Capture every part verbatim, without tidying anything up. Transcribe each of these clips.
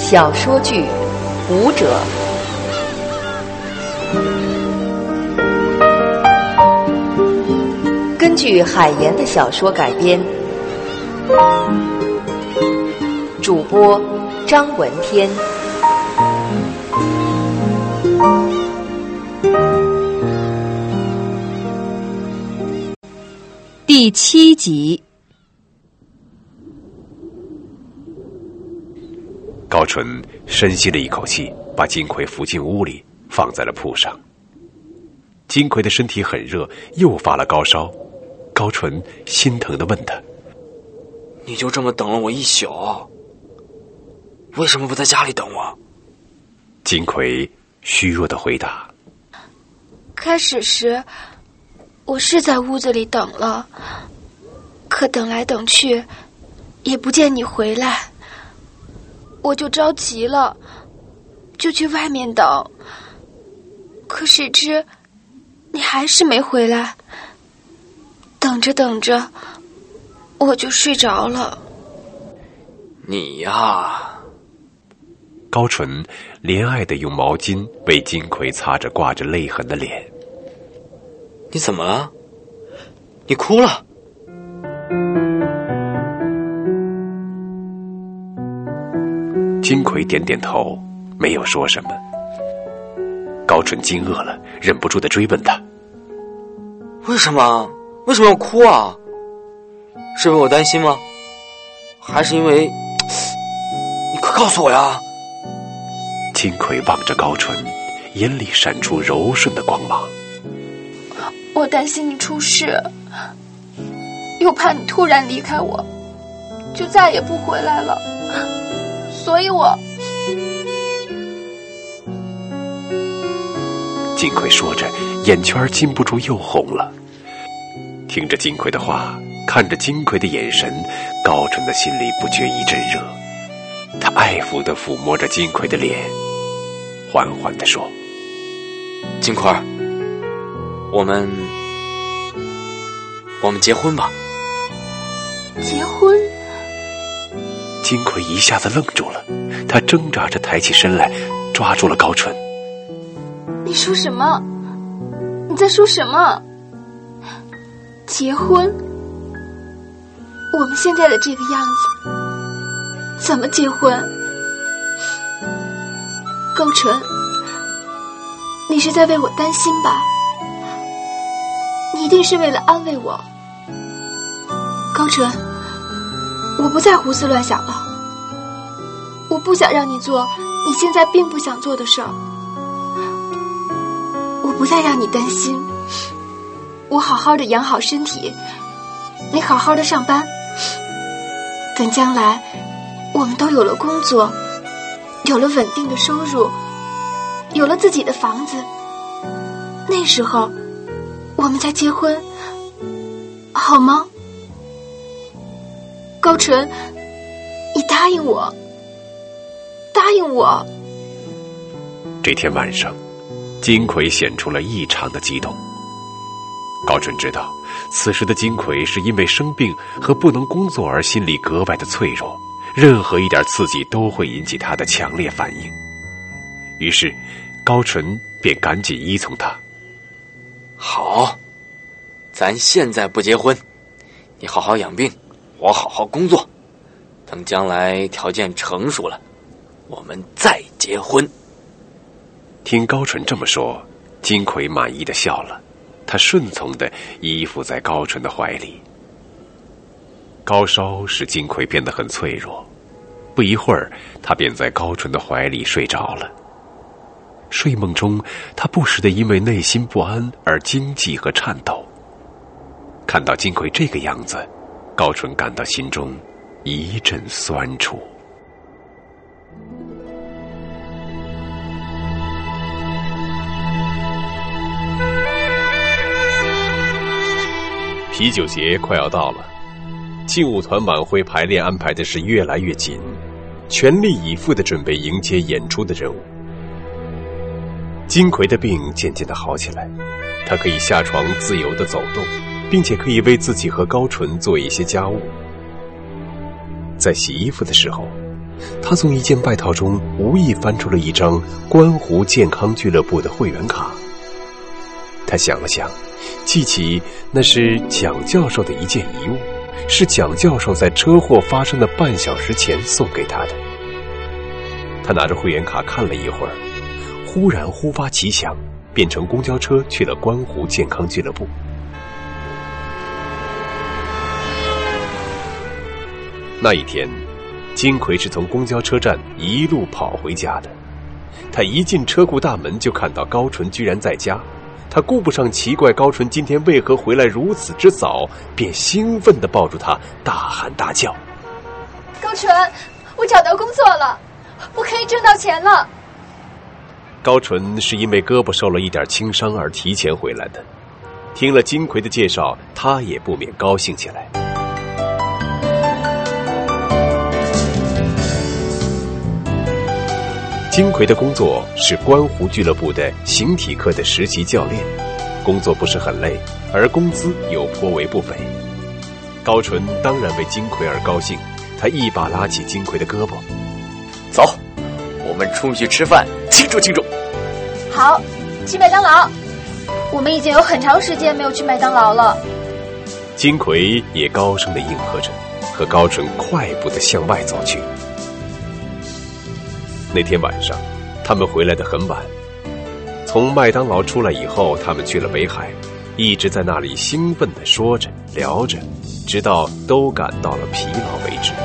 小说剧《舞者》，根据海岩的小说改编，主播张文天。第七集。 高纯深吸了一口气，把金奎扶进屋里，放在了铺上。金奎的身体很热，又发了高烧。高纯心疼地问他： 你就这么等了我一宿，为什么不在家里等我？ 金奎虚弱地回答： 开始时我是在屋子里等了，可等来等去也不见你回来，我就着急了，就去外面等，可谁知你还是没回来。等着等着我就睡着了。 你呀， 高纯怜爱地用毛巾为金奎擦着挂着泪痕的脸。 你怎么了？你哭了？ 金奎点点头，没有说什么。高纯惊愕了，忍不住地追问他： 为什么？为什么要哭啊？是因为我担心吗？还是因为……你快告诉我呀！ 金奎望着高纯，眼里闪出柔顺的光芒。 我担心你出事，又怕你突然离开我，就再也不回来了，所以我…… 金奎说着，眼圈禁不住又红了。听着金奎的话，看着金奎的眼神，高纯的心里不觉一阵热。他爱抚地抚摸着金奎的脸，缓缓地说： 金奎，我们我们结婚吧。 结婚？ 金奎一下子愣住了，他挣扎着抬起身来，抓住了高纯。 你说什么？你在说什么？结婚？我们现在的这个样子，怎么结婚？高纯，你是在为我担心吧？你一定是为了安慰我。高纯，我不再胡思乱想了，我不想让你做你现在并不想做的事儿，我不再让你担心，我好好的养好身体，你好好的上班，等将来我们都有了工作，有了稳定的收入，有了自己的房子，那时候我们再结婚，好吗？高纯，你答应我，答应我。 这天晚上，金奎显出了异常的激动。高纯知道，此时的金奎是因为生病和不能工作而心里格外的脆弱，任何一点刺激都会引起他的强烈反应。于是，高纯便赶紧依从他。 好，咱现在不结婚，你好好养病，我好好工作，等将来条件成熟了，我们再结婚。 听高纯这么说，金奎满意的笑了，他顺从地依附在高纯的怀里。高烧使金奎变得很脆弱，不一会儿，他便在高纯的怀里睡着了。睡梦中，他不时地因为内心不安而惊悸和颤抖。看到金奎这个样子，高纯感到心中一阵酸楚。啤酒节快要到了，劲舞团晚会排练安排的是越来越紧，全力以赴地准备迎接演出的任务。金奎的病渐渐地好起来，他可以下床自由地走动，并且可以为自己和高纯做一些家务。在洗衣服的时候， 他从一件外套中无意翻出了一张观湖健康俱乐部的会员卡。他想了想，记起那是蒋教授的一件遗物，是蒋教授在车祸发生的半小时前送给他的。他拿着会员卡看了一会儿，忽然忽发奇想，便乘公交车去了观湖健康俱乐部。那一天，金奎是从公交车站一路跑回家的。他一进车库大门就看到高纯居然在家，他顾不上奇怪高纯今天为何回来如此之早，便兴奋地抱住他，大喊大叫： 高纯，我找到工作了，我可以挣到钱了。 高纯是因为胳膊受了一点轻伤而提前回来的，听了金奎的介绍，他也不免高兴起来。金奎的工作是观湖俱乐部的形体课的实习教练，工作不是很累，而工资又颇为不菲。高纯当然为金奎而高兴，他一把拉起金奎的胳膊： 走，我们出去吃饭，庆祝庆祝。 好，去麦当劳。我们已经有很长时间没有去麦当劳了。 金奎也高声地应和着，和高纯快步地向外走去。那天晚上，他们回来得很晚。从麦当劳出来以后，他们去了北海，一直在那里兴奋地说着聊着，直到都感到了疲劳为止。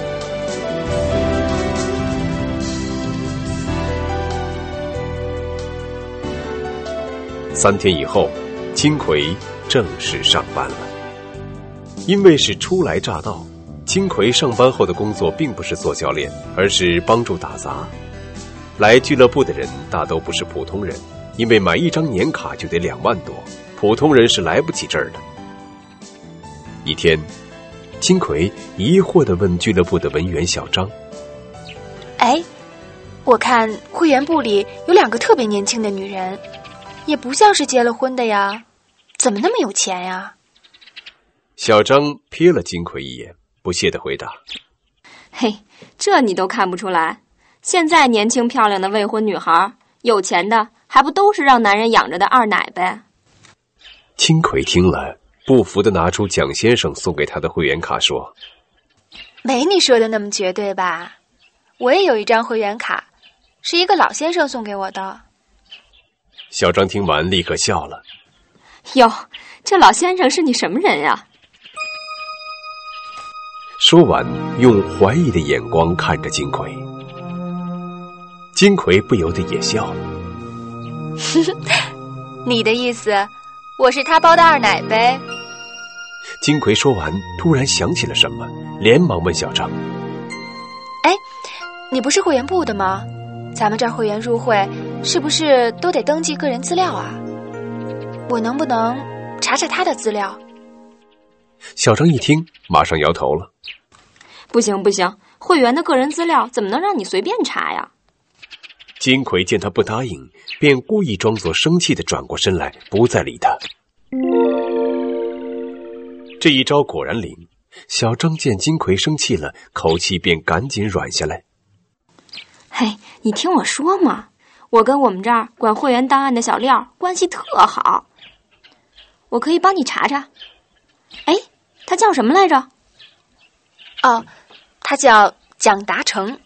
三天以后，金奎正式上班了。因为是初来乍到，金奎上班后的工作并不是做教练，而是帮助打杂。来俱乐部的人大都不是普通人，因为买一张年卡就得两万多，普通人是来不起这儿的。一天，金奎疑惑地问俱乐部的文员小张： 哎，我看会员部里有两个特别年轻的女人，也不像是结了婚的呀，怎么那么有钱呀？ 小张瞥了金奎一眼，不屑地回答： 嘿，这你都看不出来？现在年轻漂亮的未婚女孩，有钱的还不都是让男人养着的二奶呗？ 金奎听了，不服地拿出蒋先生送给他的会员卡说： 没你说的那么绝对吧？我也有一张会员卡，是一个老先生送给我的。 小张听完立刻笑了： 哟，这老先生是你什么人呀？ 说完，用怀疑的眼光看着金奎。金奎不由得也笑了。 你的意思，我是他包的二奶呗？ 金奎说完，突然想起了什么，连忙问小张： 哎，你不是会员部的吗？咱们这儿会员入会是不是都得登记个人资料啊？我能不能查查他的资料？ 小张一听，马上摇头了： 不行不行，会员的个人资料怎么能让你随便查呀？ 金奎见他不答应，便故意装作生气地转过身来，不再理他。这一招果然灵，小张见金奎生气了，口气便赶紧软下来。 嘿，你听我说嘛，我跟我们这儿管会员档案的小廖关系特好，我可以帮你查查。哎，他叫什么来着？ 哦，他叫蒋达成。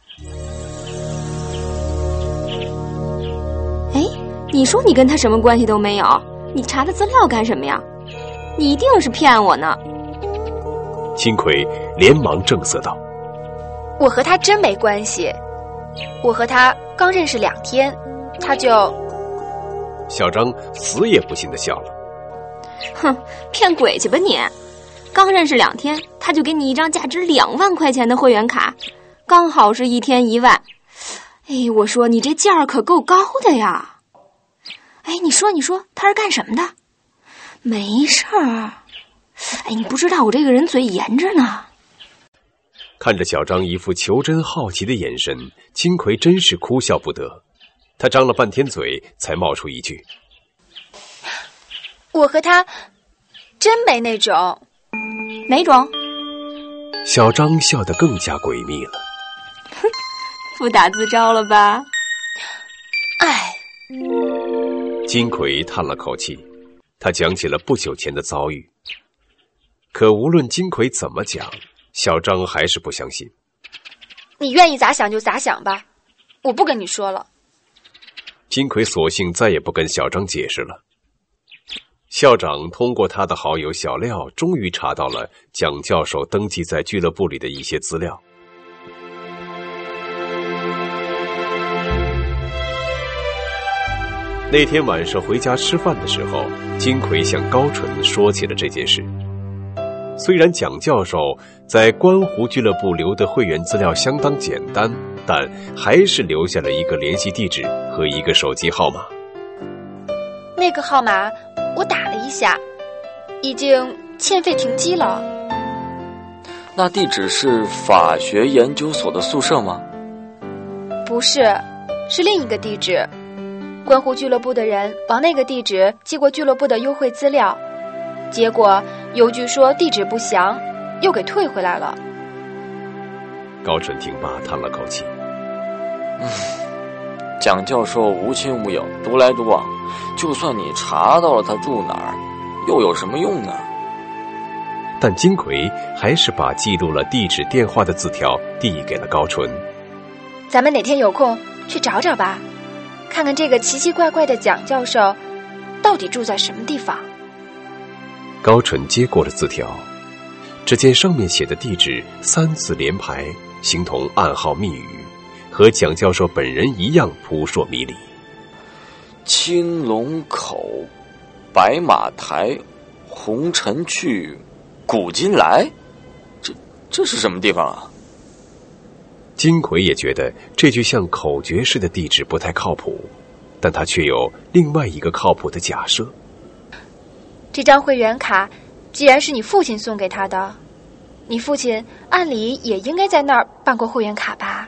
哎，你说你跟他什么关系都没有，你查他资料干什么呀？你一定是骗我呢。 金奎连忙正色道： 我和他真没关系，我和他刚认识两天，他就…… 小张死也不信地笑了： 哼，骗鬼去吧你！刚认识两天，他就给你一张价值两万块钱的会员卡，刚好是一天一万。哎，我说你这价儿可够高的呀！哎，你说你说他是干什么的？没事儿。哎，你不知道我这个人嘴严着呢。 看着小张一副求真好奇的眼神，金奎真是哭笑不得。他张了半天嘴，才冒出一句： 我和他真没那种。 哪种？ 小张笑得更加诡秘了。 不打自招了吧？ 唉， 金奎叹了口气，他讲起了不久前的遭遇。可无论金奎怎么讲，小张还是不相信。 你愿意咋想就咋想吧，我不跟你说了。 金奎索性再也不跟小张解释了。校长通过他的好友小廖，终于查到了蒋教授登记在俱乐部里的一些资料。那天晚上回家吃饭的时候，金奎向高纯说起了这件事。虽然蒋教授在观湖俱乐部留的会员资料相当简单，但还是留下了一个联系地址和一个手机号码。 那个号码我打了一下，已经欠费停机了。 那地址是法学研究所的宿舍吗？ 不是，是另一个地址。观湖俱乐部的人往那个地址寄过俱乐部的优惠资料，结果邮局说地址不详，又给退回来了。 高纯听罢叹了口气， 嗯，蒋教授无亲无友，独来独往，就算你查到了他住哪儿，又有什么用呢？ 但金奎还是把记录了地址电话的字条递给了高纯。 咱们哪天有空去找找吧，看看这个奇奇怪怪的蒋教授到底住在什么地方。 高纯接过了字条，只见上面写的地址三字连排，形同暗号密语，和蒋教授本人一样扑朔迷离。 青龙口、白马台、红尘去、古今来，这这是什么地方啊？ 金奎也觉得这句像口诀式的地址不太靠谱，但他却有另外一个靠谱的假设。 这张会员卡既然是你父亲送给他的，你父亲按理也应该在那儿办过会员卡吧？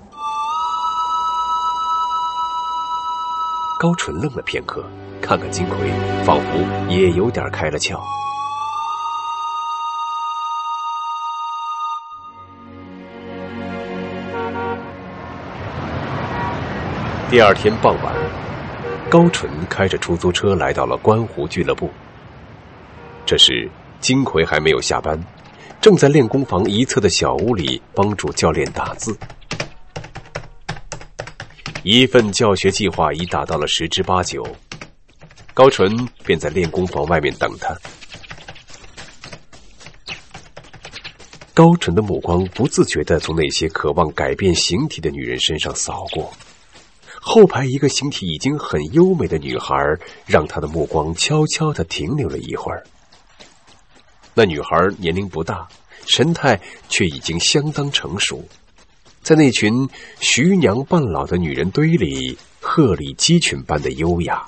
高纯愣了片刻，看看金奎，仿佛也有点开了窍。第二天傍晚，高纯开着出租车来到了观湖俱乐部。这时金奎还没有下班，正在练功房一侧的小屋里帮助教练打字。一份教学计划已达到了十之八九，高纯便在练功房外面等他。高纯的目光不自觉地从那些渴望改变形体的女人身上扫过，后排一个形体已经很优美的女孩让他的目光悄悄地停留了一会儿。那女孩年龄不大，神态却已经相当成熟，在那群徐娘半老的女人堆里，鹤立鸡群般的优雅。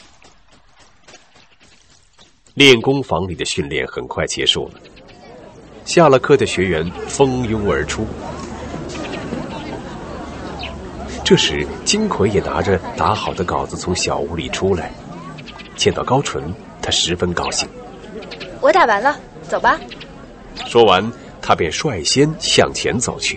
练功房里的训练很快结束了，下了课的学员蜂拥而出。这时金奎也拿着打好的稿子从小屋里出来，见到高纯，他十分高兴。 我打完了，走吧。 说完，他便率先向前走去。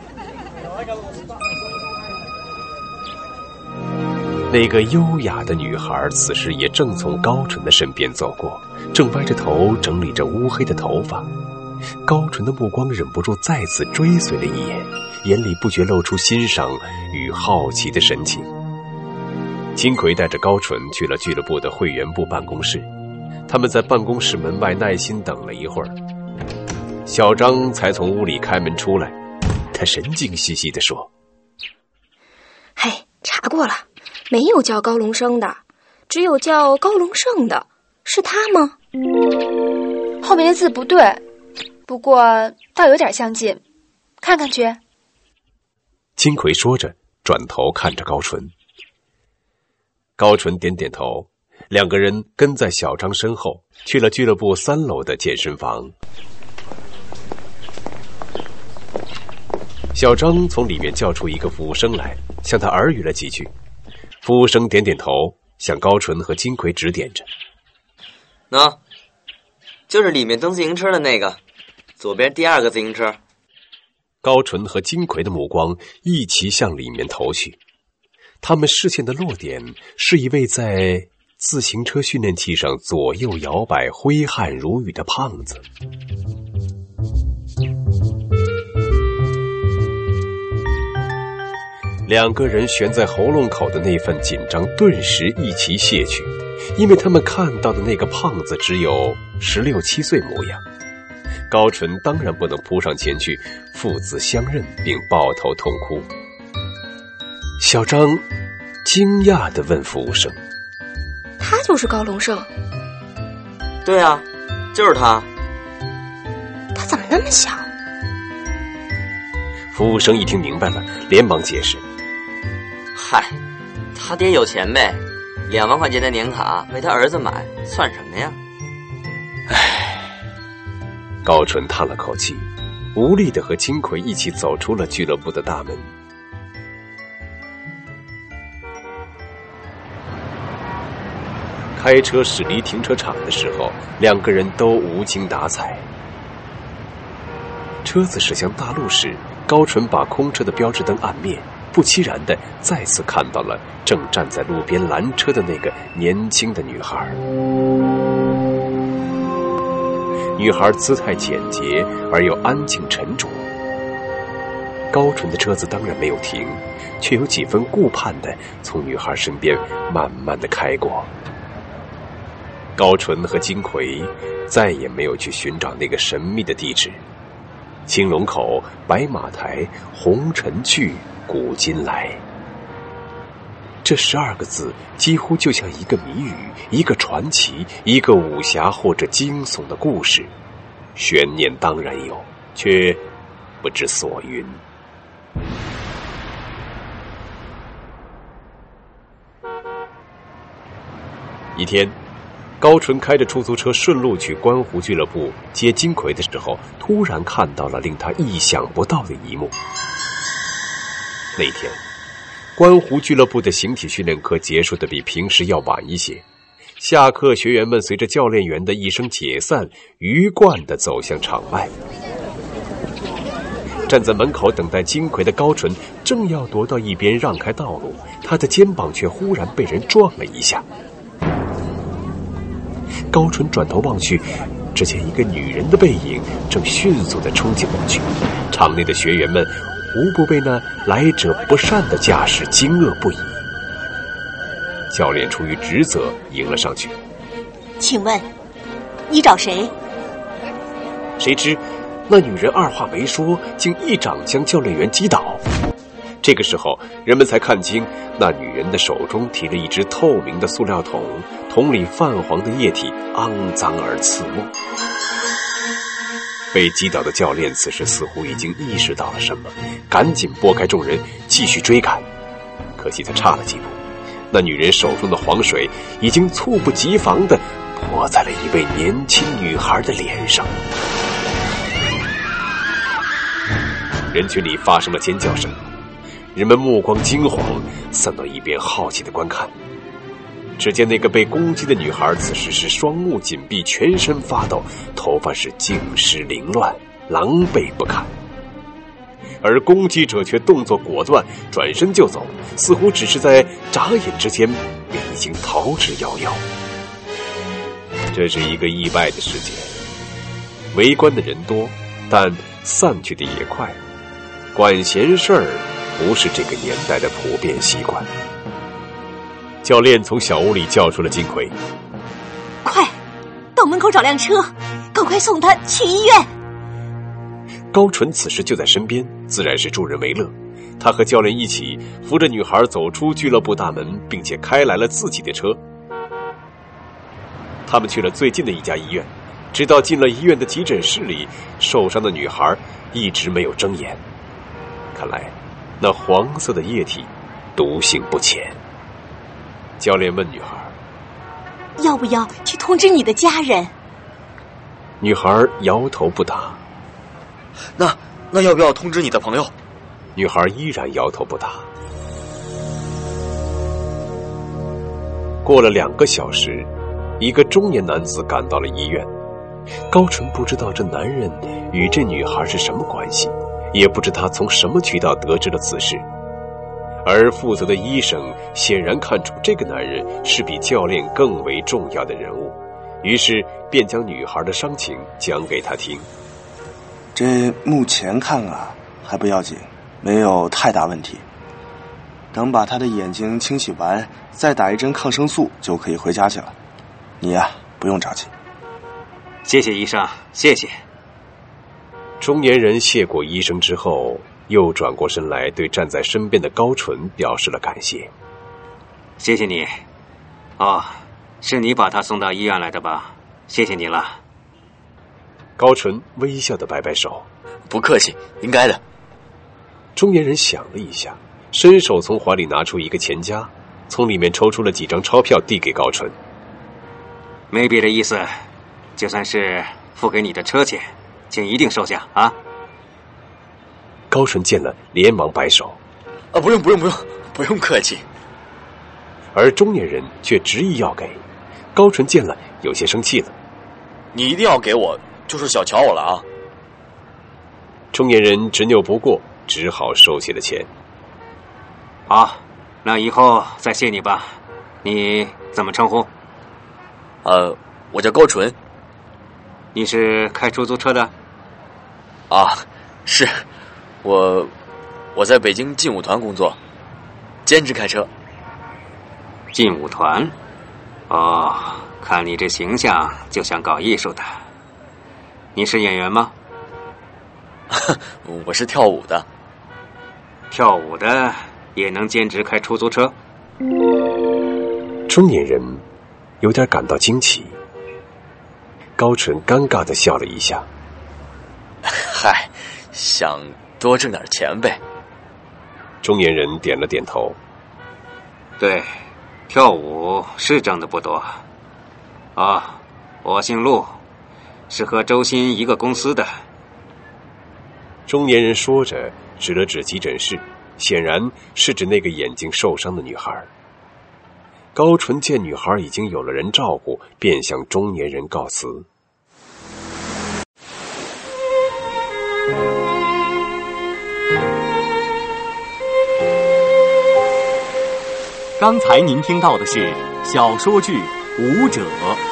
那个优雅的女孩此时也正从高纯的身边走过，正歪着头整理着乌黑的头发。高纯的目光忍不住再次追随了一眼，眼里不觉露出欣赏与好奇的神情。金奎带着高纯去了俱乐部的会员部办公室，他们在办公室门外耐心等了一会儿，小张才从屋里开门出来。他神经兮兮地说： 嘿，查过了，没有叫高龙生的，只有叫高龙胜的，是他吗？ 后面的字不对，不过倒有点相近，看看去。 金奎说着转头看着高纯。高纯点点头，两个人跟在小张身后去了俱乐部三楼的健身房。小张从里面叫出一个服务生来，向他耳语了几句。服务生点点头，向高纯和金奎指点着： 喏，就是里面蹬自行车的那个，左边第二个自行车。 高淳和金奎的目光一起向里面投去，他们视线的落点是一位在自行车训练器上左右摇摆、挥汗如雨的胖子。两个人悬在喉咙口的那份紧张顿时一齐卸去，因为他们看到的那个胖子只有十六七岁模样。高淳当然不能扑上前去父子相认并抱头痛哭。小张惊讶地问服务生： 他就是高龙胜？ 对啊，就是他。 他怎么那么小？ 服务生一听明白了，连忙解释： 嗨，他爹有钱呗，两万块钱的年卡为他儿子买，算什么呀？ 唉。高淳叹了口气，无力地和金奎一起走出了俱乐部的大门。开车驶离停车场的时候，两个人都无精打采。车子驶向大路时，高淳把空车的标志灯按灭，不期然地再次看到了正站在路边拦车的那个年轻的女孩。女孩姿态简洁而又安静沉着。高淳的车子当然没有停，却有几分顾盼地从女孩身边慢慢地开过。高淳和金奎再也没有去寻找那个神秘的地址。青龙口、白马台、红尘去、古今来，这十二个字几乎就像一个谜语，一个传奇，一个武侠或者惊悚的故事。悬念当然有，却不知所云。一天，高淳开着出租车顺路去观湖俱乐部接金奎的时候，突然看到了令他意想不到的一幕。那天观湖俱乐部的形体训练课结束的比平时要晚一些，下课学员们随着教练员的一声解散，鱼贯地走向场外。站在门口等待金奎的高淳正要踱到一边让开道路，他的肩膀却忽然被人撞了一下。高淳转头望去，只见一个女人的背影正迅速地冲进门去。场内的学员们无不被那来者不善的架势惊愕不已。教练出于职责迎了上去： 请问你找谁？ 谁知那女人二话没说，竟一掌将教练员击倒。这个时候人们才看清，那女人的手中提了一只透明的塑料桶，桶里泛黄的液体肮脏而刺目。被击倒的教练此时似乎已经意识到了什么，赶紧拨开众人继续追赶。可惜他差了几步，那女人手中的黄水已经猝不及防地泼在了一位年轻女孩的脸上。人群里发生了尖叫声，人们目光惊惶，散到一边好奇地观看。只见那个被攻击的女孩此时是双目紧闭，全身发抖，头发是尽湿凌乱，狼狈不堪。而攻击者却动作果断，转身就走，似乎只是在眨眼之间便已经逃之夭夭。这是一个意外的事件，围观的人多，但散去的也快。管闲事儿不是这个年代的普遍习惯。教练从小屋里叫出了金奎： 快到门口找辆车，赶快送他去医院。 高淳此时就在身边，自然是助人为乐。他和教练一起扶着女孩走出俱乐部大门，并且开来了自己的车。他们去了最近的一家医院，直到进了医院的急诊室里，受伤的女孩一直没有睁眼。看来那黄色的液体毒性不浅。教练问女孩： 要不要去通知你的家人？ 女孩摇头不答。 那那要不要通知你的朋友？ 女孩依然摇头不答。过了两个小时，一个中年男子赶到了医院。高淳不知道这男人与这女孩是什么关系， 也不知他从什么渠道得知了此事。而负责的医生显然看出这个男人是比教练更为重要的人物，于是便将女孩的伤情讲给他听。 这目前看啊还不要紧，没有太大问题。等把他的眼睛清洗完，再打一针抗生素就可以回家去了。你呀，不用着急。 谢谢医生，谢谢。 中年人谢过医生之后，又转过身来对站在身边的高纯表示了感谢。 谢谢你。哦，是你把他送到医院来的吧？谢谢你了。 高纯微笑地摆摆手。 不客气，应该的。 中年人想了一下，伸手从怀里拿出一个钱夹，从里面抽出了几张钞票递给高纯。 没别的意思，就算是付给你的车钱，请一定收下啊。 高纯见了连忙摆手。 啊，不用不用不用，不用客气。 而中年人却执意要给。高纯见了有些生气了。 你一定要给我，就是小瞧我了啊。 中年人执拗不过，只好收起了钱。 好，那以后再谢你吧。你怎么称呼？ 呃，我叫高纯。 你是开出租车的？ 啊，是，我我在北京劲舞团工作，兼职开车。 劲舞团？哦，看你这形象就像搞艺术的。你是演员吗？ 我是跳舞的。 跳舞的也能兼职开出租车？ 中年人有点感到惊奇。高纯尴尬地笑了一下。 嗨，想多挣点钱呗。 中年人点了点头。 对，跳舞是挣的不多。啊，我姓陆，是和周鑫一个公司的。 中年人说着指了指急诊室，显然是指那个眼睛受伤的女孩。高纯见女孩已经有了人照顾，便向中年人告辞。 刚才您听到的是小说剧《舞者》。